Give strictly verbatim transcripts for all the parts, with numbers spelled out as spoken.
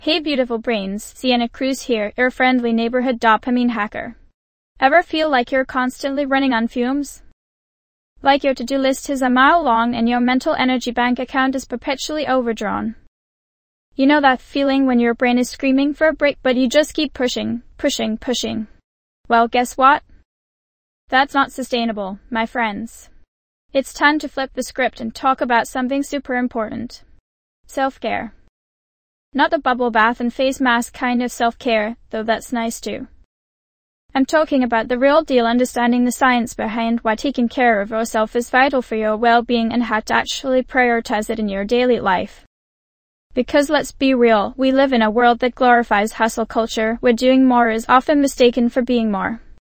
Hey beautiful brains, Sienna Cruz here, your friendly neighborhood dopamine hacker. Ever feel like you're constantly running on fumes? Like your to-do list is a mile long and your mental energy bank account is perpetually overdrawn? You know that feeling when your brain is screaming for a break but you just keep pushing, pushing, pushing? Well, guess what? That's not sustainable, my friends. It's time to flip the script and talk about something super important. Self-care. Not the bubble bath and face mask kind of self-care, though that's nice too. I'm talking about the real deal, understanding the science behind why taking care of yourself is vital for your well-being and how to actually prioritize it in your daily life. Because let's be real, we live in a world that glorifies hustle culture, where doing more is often mistaken for being more.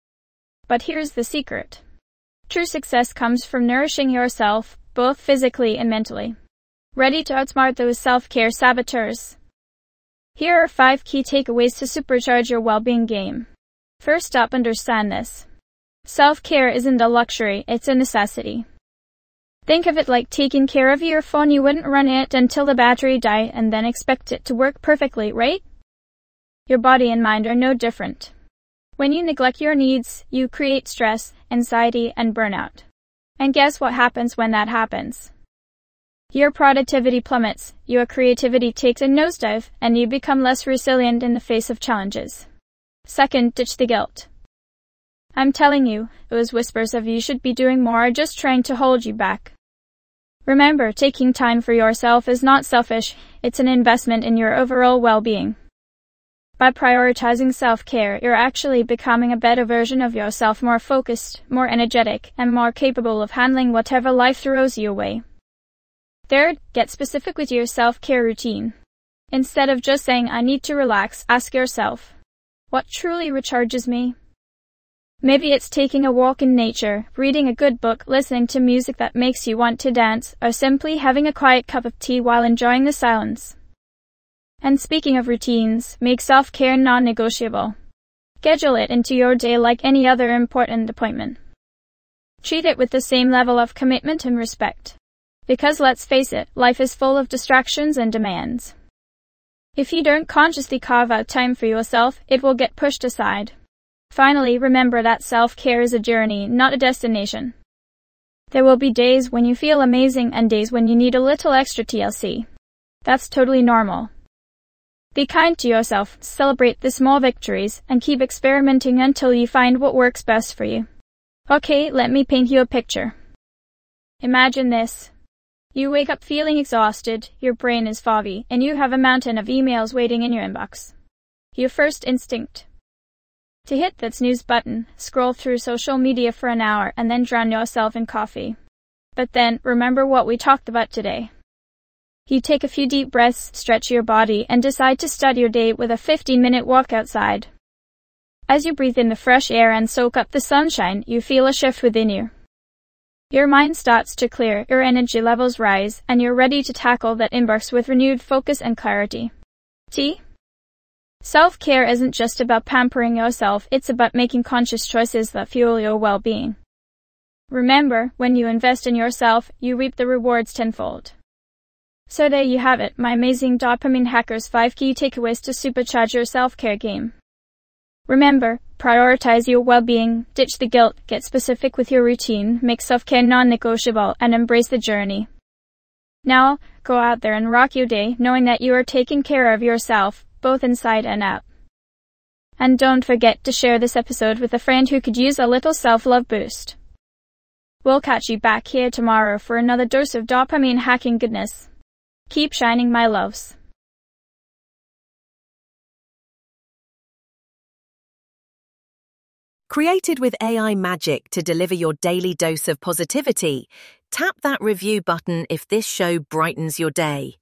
But here's the secret. True success comes from nourishing yourself, both physically and mentally. Ready to outsmart those self-care saboteurs? Here are five key takeaways to supercharge your well-being game. First up, understand this. Self-care isn't a luxury, it's a necessity. Think of it like taking care of your phone. You wouldn't run it until the battery died and then expect it to work perfectly, right? Your body and mind are no different. When you neglect your needs, you create stress, anxiety, and burnout. And guess what happens when that happens? Your productivity plummets, your creativity takes a nosedive, and you become less resilient in the face of challenges. Second, ditch the guilt. I'm telling you, those whispers of you should be doing more are just trying to hold you back. Remember, taking time for yourself is not selfish, it's an investment in your overall well-being. By prioritizing self-care, you're actually becoming a better version of yourself, more focused, more energetic, and more capable of handling whatever life throws you away. Third, get specific with your self-care routine. Instead of just saying, I need to relax, ask yourself, what truly recharges me? Maybe it's taking a walk in nature, reading a good book, listening to music that makes you want to dance, or simply having a quiet cup of tea while enjoying the silence. And speaking of routines, make self-care non-negotiable. Schedule it into your day like any other important appointment. Treat it with the same level of commitment and respect. Because let's face it, life is full of distractions and demands. If you don't consciously carve out time for yourself, it will get pushed aside. Finally, remember that self-care is a journey, not a destination. There will be days when you feel amazing and days when you need a little extra T L C. That's totally normal. Be kind to yourself, celebrate the small victories, and keep experimenting until you find what works best for you. Okay, let me paint you a picture. Imagine this. You wake up feeling exhausted, your brain is foggy, and you have a mountain of emails waiting in your inbox. Your first instinct? To hit that snooze button, scroll through social media for an hour, and then drown yourself in coffee. But then, remember what we talked about today. You take a few deep breaths, stretch your body, and decide to start your day with a fifteen-minute walk outside. As you breathe in the fresh air and soak up the sunshine, you feel a shift within you. Your mind starts to clear, your energy levels rise, and you're ready to tackle that inbox with renewed focus and clarity. T. Self-care isn't just about pampering yourself, it's about making conscious choices that fuel your well-being. Remember, when you invest in yourself, you reap the rewards tenfold. So there you have it, my amazing dopamine hackers' five key takeaways to supercharge your self-care game. Remember, prioritize your well-being, ditch the guilt, get specific with your routine, make self-care non-negotiable, and embrace the journey. Now, go out there and rock your day, knowing that you are taking care of yourself, both inside and out. And don't forget to share this episode with a friend who could use a little self-love boost. We'll catch you back here tomorrow for another dose of dopamine hacking goodness. Keep shining, my loves. Created with A I magic to deliver your daily dose of positivity, tap that review button if this show brightens your day.